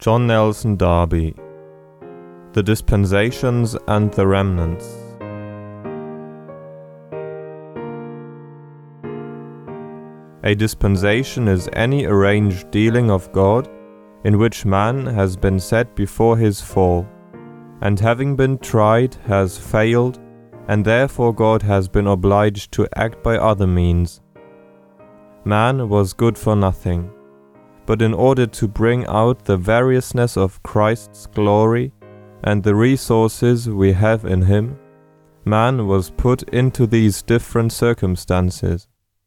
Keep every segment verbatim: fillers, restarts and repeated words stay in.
John Nelson Darby, The Dispensations and the Remnants. A dispensation is any arranged dealing of God in which man has been set before his fall, and having been tried has failed, and therefore God has been obliged to act by other means. Man was good for nothing, but in order to bring out the variousness of Christ's glory and the resources we have in him, man was put into these different circumstances.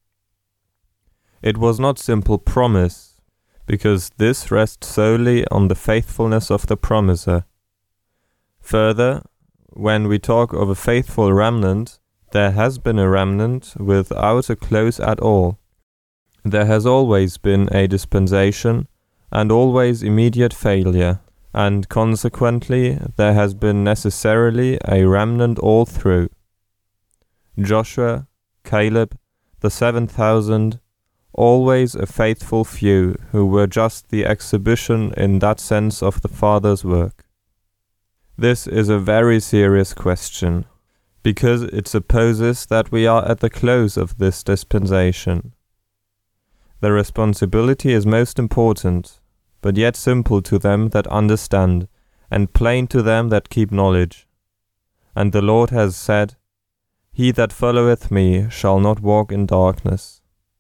It was not simple promise, because this rests solely on the faithfulness of the promiser. Further, when we talk of a faithful remnant, there has been a remnant without a close at all. There has always been a dispensation, and always immediate failure, and consequently there has been necessarily a remnant all through. Joshua, Caleb, the seven thousand, always a faithful few who were just the exhibition in that sense of the Father's work. This is a very serious question, because it supposes that we are at the close of this dispensation. The responsibility is most important, but yet simple to them that understand, and plain to them that keep knowledge. And the Lord has said, "He that followeth me shall not walk in darkness."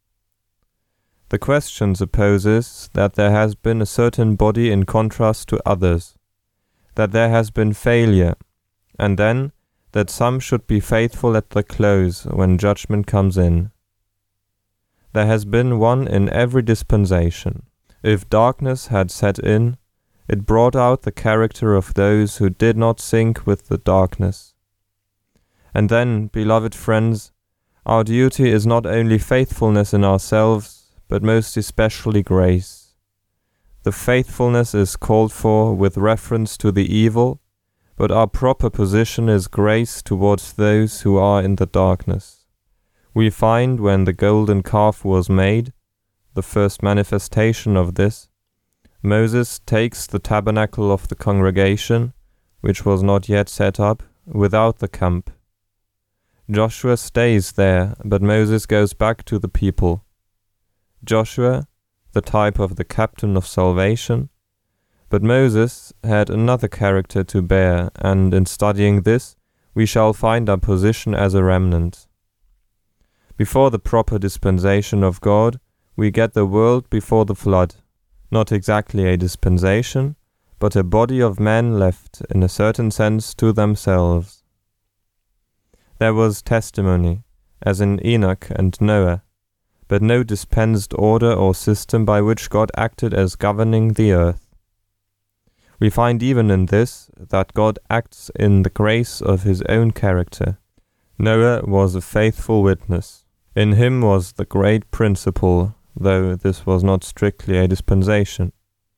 The question supposes that there has been a certain body in contrast to others, that there has been failure, and then that some should be faithful at the close when judgment comes in. There has been one in every dispensation. If darkness had set in, it brought out the character of those who did not sink with the darkness. And then, beloved friends, our duty is not only faithfulness in ourselves, but most especially grace. The faithfulness is called for with reference to the evil, but our proper position is grace towards those who are in the darkness. We find when the golden calf was made, the first manifestation of this, Moses takes the tabernacle of the congregation, which was not yet set up, without the camp. Joshua stays there, but Moses goes back to the people. Joshua, the type of the captain of salvation, but Moses had another character to bear, and in studying this, we shall find our position as a remnant. Before the proper dispensation of God, we get the world before the flood, not exactly a dispensation, but a body of men left, in a certain sense, to themselves. There was testimony, as in Enoch and Noah, but no dispensed order or system by which God acted as governing the earth. We find even in this that God acts in the grace of his own character. Noah was a faithful witness. In him was the great principle, though this was not strictly a dispensation.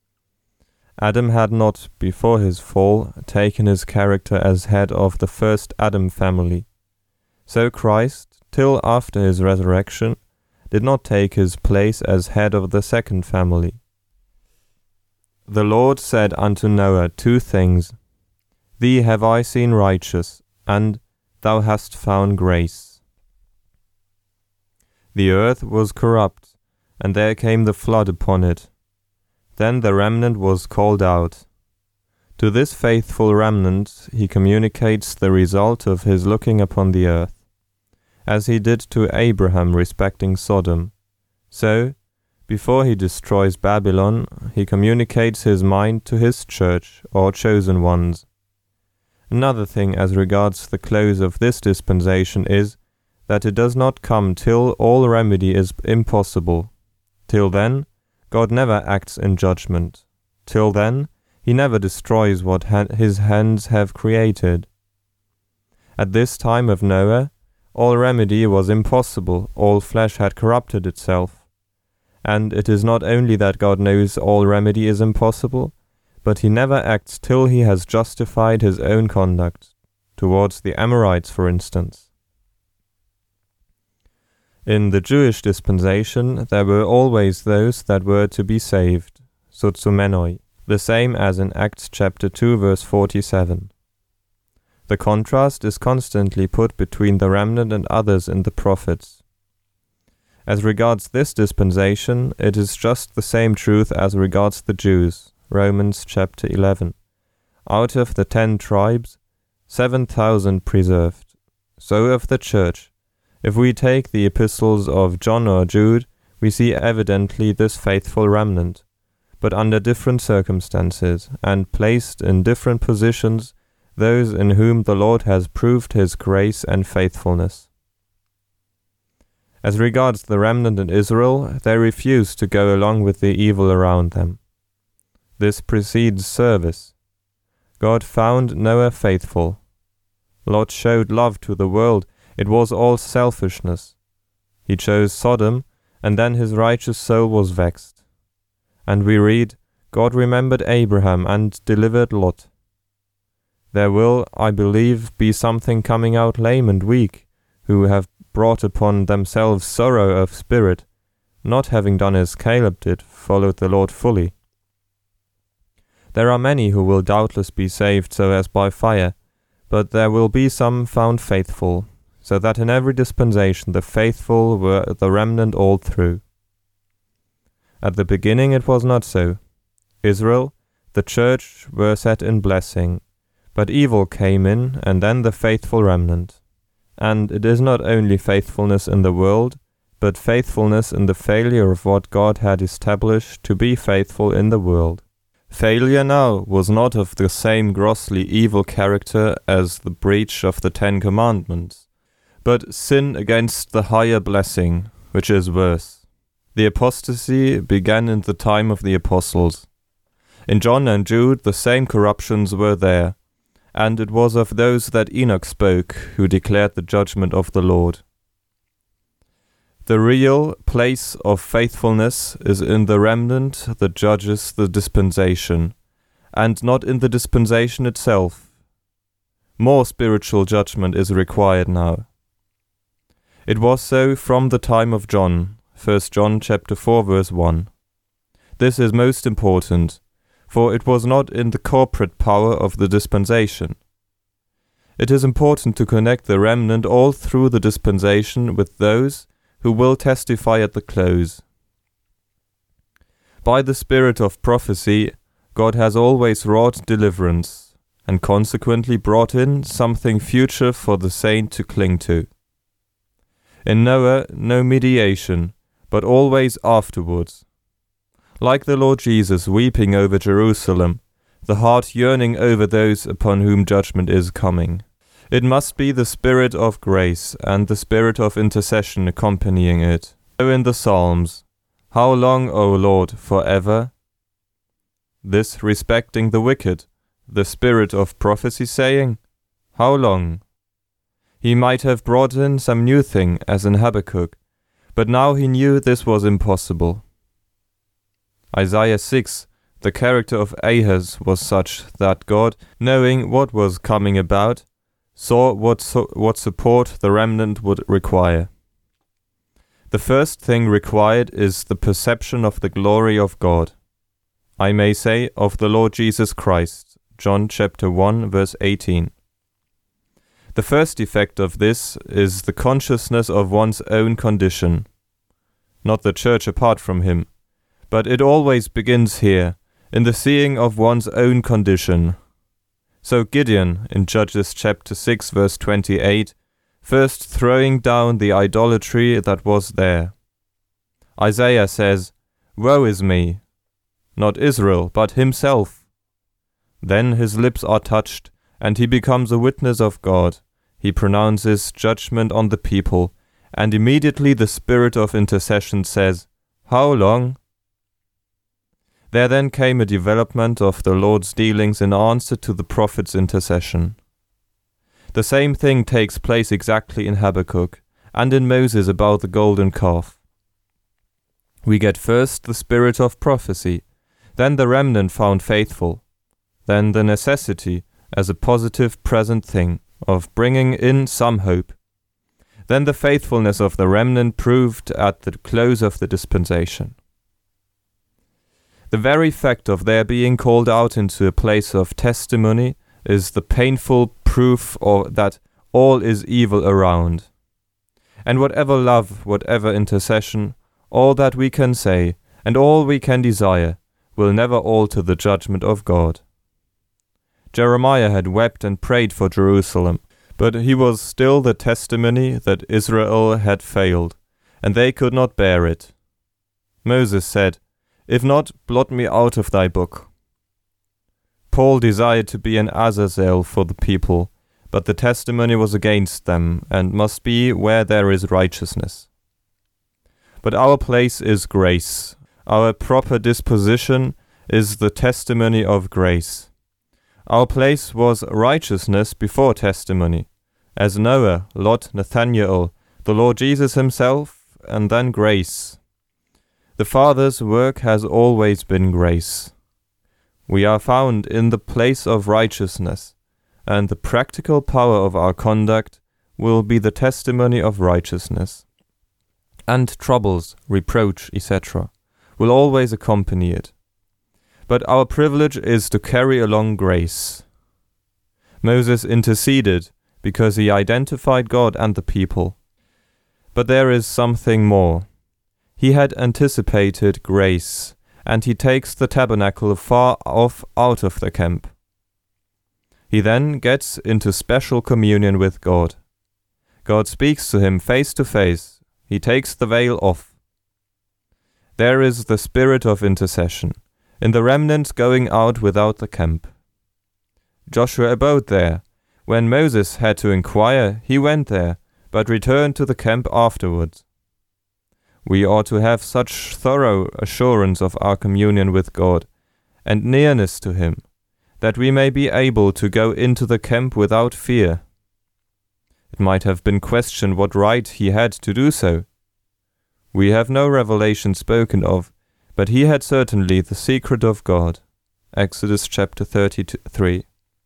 Adam had not, before his fall, taken his character as head of the first Adam family. So Christ, till after his resurrection, did not take his place as head of the second family. The Lord said unto Noah two things, "Thee have I seen righteous, and thou hast found grace." The earth was corrupt, and there came the flood upon it. Then the remnant was called out. To this faithful remnant he communicates the result of his looking upon the earth, as he did to Abraham respecting Sodom. So, before he destroys Babylon, he communicates his mind to his church, or chosen ones. Another thing as regards the close of this dispensation is, that it does not come till all remedy is impossible. Till then, God never acts in judgment. Till then, he never destroys what ha- his hands have created. At this time of Noah, all remedy was impossible, all flesh had corrupted itself. And it is not only that God knows all remedy is impossible, but he never acts till he has justified his own conduct, towards the Amorites, for instance. In the Jewish dispensation there were always those that were to be saved, sotsumenoi, the same as in Acts chapter two verse forty-seven. The contrast is constantly put between the remnant and others in the prophets. As regards this dispensation, it is just the same truth as regards the Jews, Romans chapter eleven. Out of the ten tribes, seven thousand preserved. So of the Church. If we take the epistles of John or Jude, we see evidently this faithful remnant, but under different circumstances, and placed in different positions, those in whom the Lord has proved his grace and faithfulness. As regards the remnant in Israel, they refuse to go along with the evil around them. This precedes service. God found Noah faithful. Lot showed love to the world. It was all selfishness. He chose Sodom, and then his righteous soul was vexed. And we read, God remembered Abraham and delivered Lot. There will, I believe, be something coming out lame and weak, who have brought upon themselves sorrow of spirit, not having done as Caleb did, followed the Lord fully. There are many who will doubtless be saved so as by fire, but there will be some found faithful, so that in every dispensation the faithful were the remnant all through. At the beginning it was not so. Israel, the Church, were set in blessing, but evil came in, and then the faithful remnant. And it is not only faithfulness in the world, but faithfulness in the failure of what God had established to be faithful in the world. Failure now was not of the same grossly evil character as the breach of the Ten Commandments, but sin against the higher blessing, which is worse. The apostasy began in the time of the apostles. In John and Jude the same corruptions were there, and it was of those that Enoch spoke, who declared the judgment of the Lord. The real place of faithfulness is in the remnant that judges the dispensation, and not in the dispensation itself. More spiritual judgment is required now. It was so from the time of John, First John chapter four verse one. This is most important, for it was not in the corporate power of the dispensation. It is important to connect the remnant all through the dispensation with those who will testify at the close. By the spirit of prophecy, God has always wrought deliverance, and consequently brought in something future for the saint to cling to. In Noah, no mediation, but always afterwards. Like the Lord Jesus weeping over Jerusalem, the heart yearning over those upon whom judgment is coming. It must be the spirit of grace and the spirit of intercession accompanying it. So in the Psalms, how long, O Lord, forever? This respecting the wicked, the spirit of prophecy saying, how long? He might have brought in some new thing, as in Habakkuk, but now he knew this was impossible. Isaiah six, the character of Ahaz was such that God, knowing what was coming about, saw what, so, what support the remnant would require. The first thing required is the perception of the glory of God. I may say, of the Lord Jesus Christ, John chapter one verse eighteen. The first effect of this is the consciousness of one's own condition, not the Church apart from him, but it always begins here, in the seeing of one's own condition. So Gideon, in Judges chapter six verse twenty-eight, first throwing down the idolatry that was there. Isaiah says, woe is me, not Israel, but himself. Then his lips are touched, and he becomes a witness of God. He pronounces judgment on the people, and immediately the spirit of intercession says, how long? There then came a development of the Lord's dealings in answer to the prophet's intercession. The same thing takes place exactly in Habakkuk, and in Moses about the golden calf. We get first the spirit of prophecy, then the remnant found faithful, then the necessity, as a positive present thing, of bringing in some hope, then the faithfulness of the remnant proved at the close of the dispensation. The very fact of their being called out into a place of testimony is the painful proof or that all is evil around. And whatever love, whatever intercession, all that we can say, and all we can desire, will never alter the judgment of God. Jeremiah had wept and prayed for Jerusalem, but he was still the testimony that Israel had failed, and they could not bear it. Moses said, "If not, blot me out of thy book." Paul desired to be an Azazel for the people, but the testimony was against them, and must be where there is righteousness. But our place is grace. Our proper disposition is the testimony of grace. Our place was righteousness before testimony, as Noah, Lot, Nathanael, the Lord Jesus himself, and then grace. The Father's work has always been grace. We are found in the place of righteousness, and the practical power of our conduct will be the testimony of righteousness. And troubles, reproach, et cetera will always accompany it. But our privilege is to carry along grace. Moses interceded because he identified God and the people. But there is something more. He had anticipated grace, and he takes the tabernacle far off out of the camp. He then gets into special communion with God. God speaks to him face to face. He takes the veil off. There is the spirit of intercession, in the remnant going out without the camp. Joshua abode there. When Moses had to inquire, he went there, but returned to the camp afterwards. We ought to have such thorough assurance of our communion with God, and nearness to Him, that we may be able to go into the camp without fear. It might have been questioned what right he had to do so. We have no revelation spoken of, but he had certainly the secret of God. Exodus chapter thirty-three.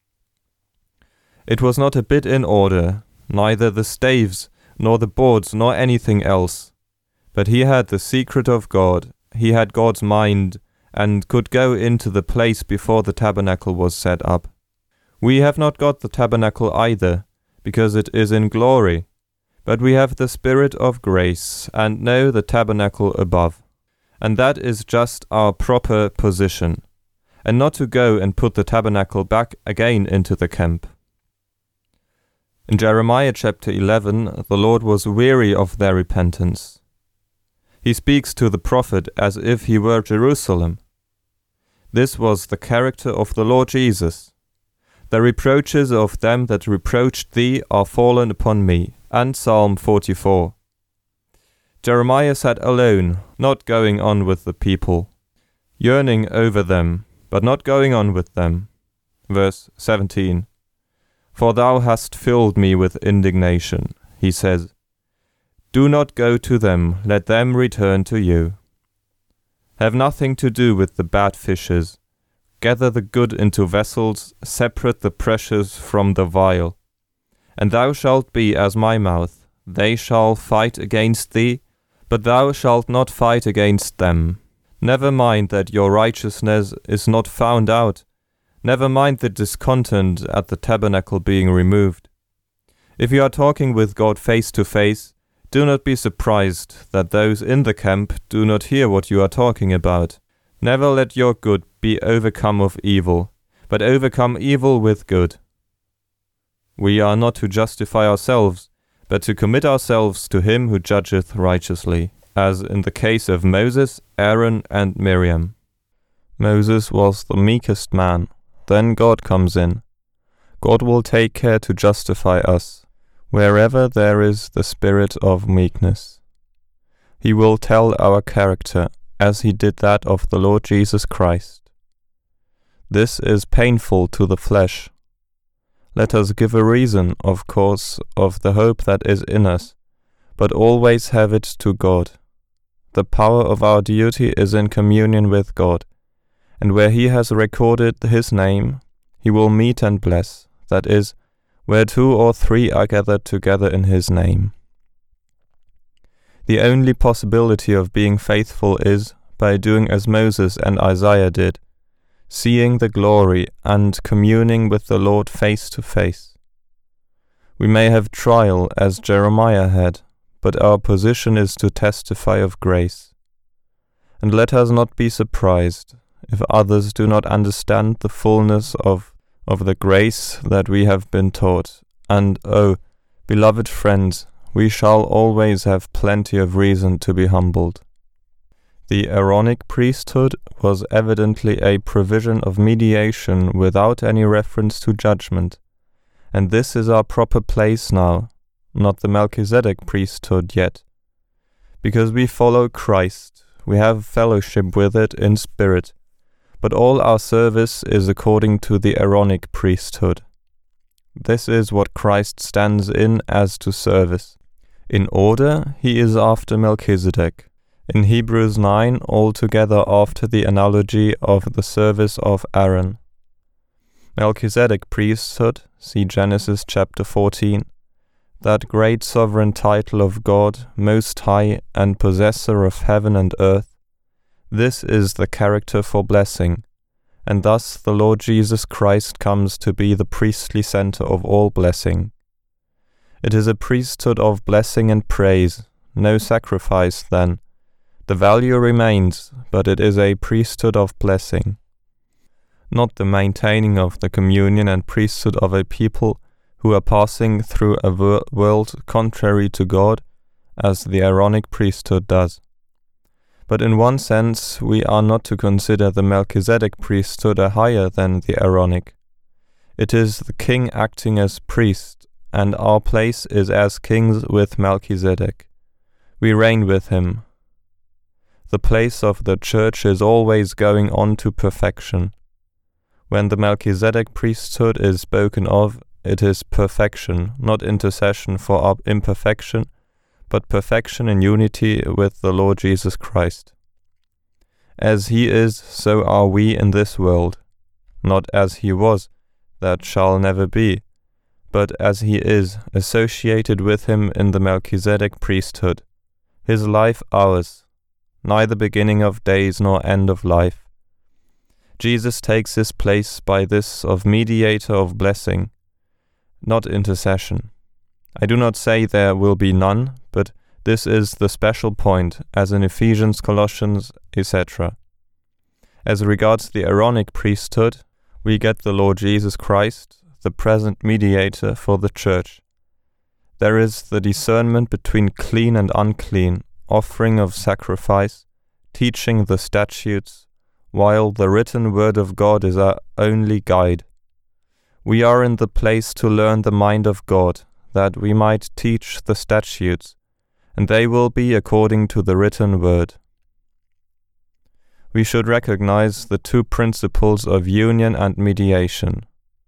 It was not a bit in order, neither the staves, nor the boards, nor anything else. But he had the secret of God, he had God's mind, and could go into the place before the tabernacle was set up. We have not got the tabernacle either, because it is in glory, but we have the Spirit of grace, and know the tabernacle above. And that is just our proper position, and not to go and put the tabernacle back again into the camp. In Jeremiah chapter eleven, the Lord was weary of their repentance. He speaks to the prophet as if he were Jerusalem. This was the character of the Lord Jesus. The reproaches of them that reproached thee are fallen upon me. And Psalm forty-four. Jeremiah sat alone, not going on with the people, yearning over them, but not going on with them. Verse seventeen. For thou hast filled me with indignation, he says. Do not go to them, let them return to you. Have nothing to do with the bad fishes. Gather the good into vessels, separate the precious from the vile. And thou shalt be as my mouth. They shall fight against thee, but thou shalt not fight against them. Never mind that your righteousness is not found out. Never mind the discontent at the tabernacle being removed. If you are talking with God face to face, do not be surprised that those in the camp do not hear what you are talking about. Never let your good be overcome of evil, but overcome evil with good. We are not to justify ourselves, but to commit ourselves to him who judgeth righteously, as in the case of Moses, Aaron, and Miriam. Moses was the meekest man. Then God comes in. God will take care to justify us, wherever there is the spirit of meekness. He will tell our character, as he did that of the Lord Jesus Christ. This is painful to the flesh. Let us give a reason, of course, of the hope that is in us, but always have it to God. The power of our duty is in communion with God, and where he has recorded his name, he will meet and bless, that is, where two or three are gathered together in his name. The only possibility of being faithful is, by doing as Moses and Isaiah did, seeing the glory and communing with the Lord face to face. We may have trial as Jeremiah had, but our position is to testify of grace. And let us not be surprised if others do not understand the fullness of, of the grace that we have been taught. And, oh, beloved friends, we shall always have plenty of reason to be humbled. The Aaronic priesthood was evidently a provision of mediation without any reference to judgment, and this is our proper place now, not the Melchizedek priesthood yet. Because we follow Christ, we have fellowship with it in spirit, but all our service is according to the Aaronic priesthood. This is what Christ stands in as to service. In order, he is after Melchizedek. In Hebrews nine, altogether after the analogy of the service of Aaron. Melchizedek priesthood, see Genesis chapter fourteen, that great sovereign title of God, Most High and possessor of heaven and earth, this is the character for blessing, and thus the Lord Jesus Christ comes to be the priestly center of all blessing. It is a priesthood of blessing and praise, no sacrifice then. The value remains, but it is a priesthood of blessing. Not the maintaining of the communion and priesthood of a people who are passing through a wor- world contrary to God, as the Aaronic priesthood does. But in one sense, we are not to consider the Melchizedek priesthood a higher than the Aaronic. It is the king acting as priest, and our place is as kings with Melchizedek. We reign with him. The place of the church is always going on to perfection. When the Melchizedek priesthood is spoken of, it is perfection, not intercession for our imperfection, but perfection in unity with the Lord Jesus Christ. As he is, so are we in this world, not as he was, that shall never be, but as he is, associated with him in the Melchizedek priesthood, his life ours, neither beginning of days nor end of life. Jesus takes his place by this of mediator of blessing, not intercession. I do not say there will be none, but this is the special point, as in Ephesians, Colossians, et cetera. As regards the Aaronic priesthood, we get the Lord Jesus Christ, the present mediator for the church. There is the discernment between clean and unclean, offering of sacrifice, teaching the statutes, while the written word of God is our only guide. We are in the place to learn the mind of God, that we might teach the statutes, and they will be according to the written word. We should recognize the two principles of union and mediation.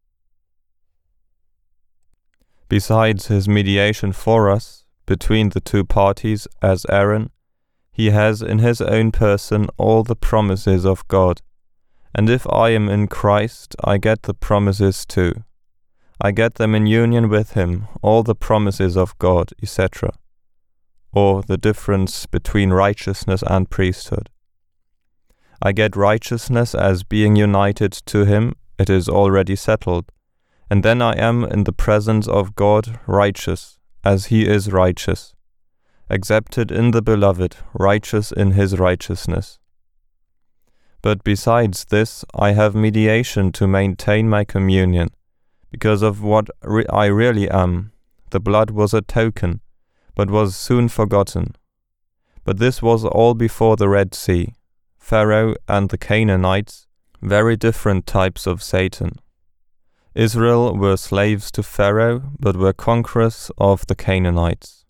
Besides his mediation for us, between the two parties as Aaron, he has in his own person all the promises of God, and if I am in Christ, I get the promises too. I get them in union with him, all the promises of God, et cetera, or the difference between righteousness and priesthood. I get righteousness as being united to him, it is already settled, and then I am in the presence of God righteous, as he is righteous, accepted in the Beloved, righteous in his righteousness. But besides this, I have mediation to maintain my communion, because of what re- I really am. The blood was a token, but was soon forgotten. But this was all before the Red Sea, Pharaoh and the Canaanites, very different types of Satan. Israel were slaves to Pharaoh, but were conquerors of the Canaanites.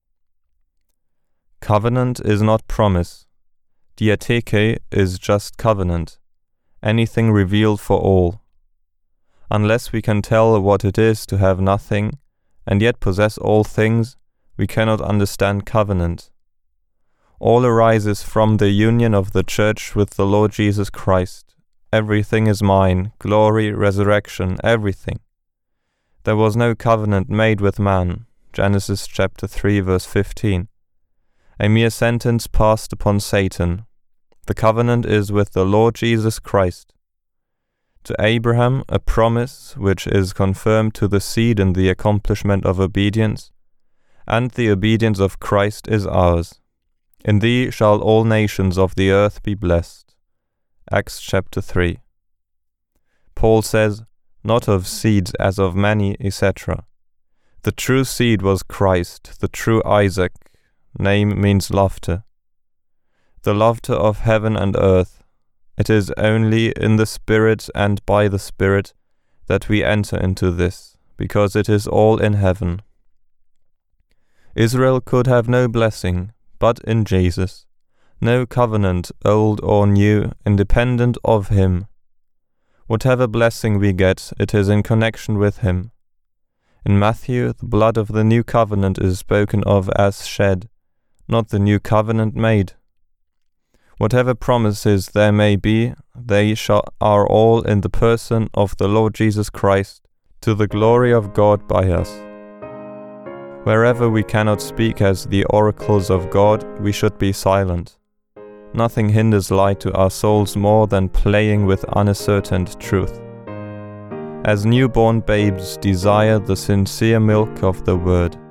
Covenant is not promise. Diatheke is just covenant, anything revealed for all. Unless we can tell what it is to have nothing, and yet possess all things, we cannot understand covenant. All arises from the union of the Church with the Lord Jesus Christ. Everything is mine, glory, resurrection, everything. There was no covenant made with man, Genesis chapter three verse fifteen. A mere sentence passed upon Satan. The covenant is with the Lord Jesus Christ. To Abraham, a promise which is confirmed to the seed in the accomplishment of obedience, and the obedience of Christ is ours. In thee shall all nations of the earth be blessed. Acts chapter three. Paul says, not of seeds as of many, et cetera. The true seed was Christ, the true Isaac. Name means laughter. The laughter of heaven and earth. It is only in the Spirit and by the Spirit that we enter into this, because it is all in heaven. Israel could have no blessing, but in Jesus, no covenant, old or new, independent of Him. Whatever blessing we get, it is in connection with Him. In Matthew, the blood of the new covenant is spoken of as shed, not the new covenant made. Whatever promises there may be, they shall, are all in the person of the Lord Jesus Christ, to the glory of God by us. Wherever we cannot speak as the oracles of God, we should be silent. Nothing hinders light to our souls more than playing with unascertained truth. As newborn babes desire the sincere milk of the Word,